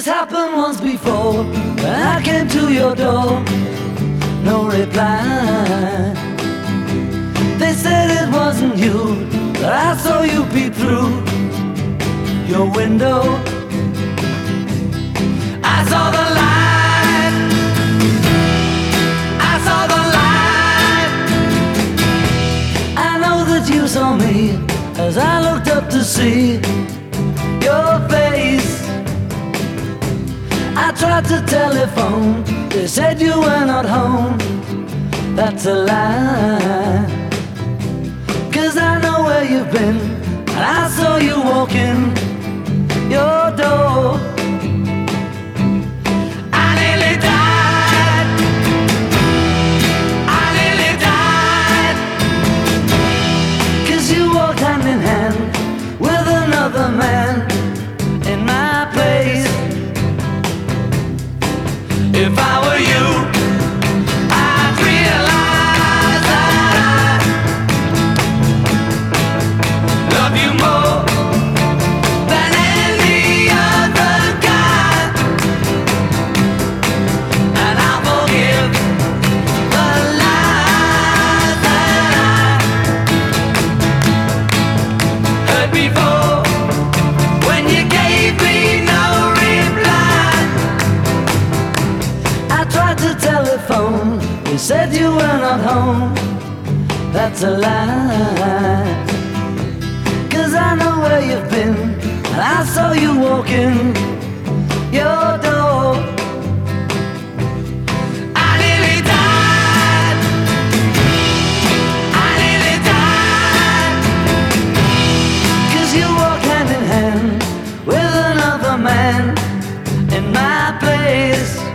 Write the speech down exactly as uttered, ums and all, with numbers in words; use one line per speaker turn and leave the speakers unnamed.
This happened once before, when I came to your door, no reply. They said it wasn't you, but I saw you peep through your window. I saw the light, I saw the light. I know that you saw me as I looked up to see your face. I tried to telephone, they said you were not home. That's a lie, 'cause I know where you've been, and I saw you walking your door. I nearly died, I nearly died, 'cause you walked hand in hand with another man in my place. If I were you, I'd realize that I love you more than any other guy, and I'll forgive the lies that I heard before when you gave me no reply. I tried to telephone, they said you were not home. That's a lie, 'cause I know where you've been, and I saw you walking your door. I nearly died, I nearly died, 'cause you walk hand in hand with another man in my place.